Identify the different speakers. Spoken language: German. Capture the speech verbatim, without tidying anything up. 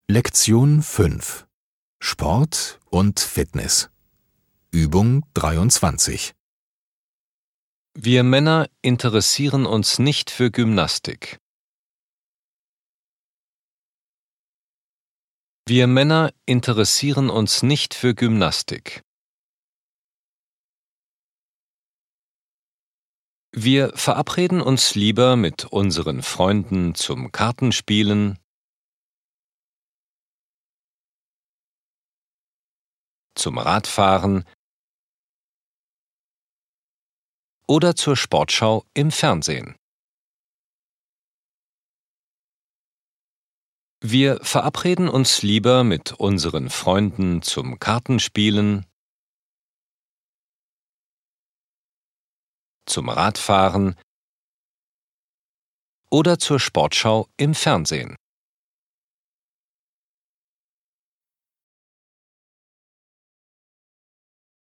Speaker 1: Lektion fünf: Sport und Fitness. Übung dreiundzwanzig.
Speaker 2: Wir Männer interessieren uns nicht für Gymnastik. Wir Männer interessieren uns nicht für Gymnastik. Wir verabreden uns lieber mit unseren Freunden zum Kartenspielen, zum Radfahren oder zur Sportschau im Fernsehen. Wir verabreden uns lieber mit unseren Freunden zum Kartenspielen, zum Radfahren oder zur Sportschau im Fernsehen.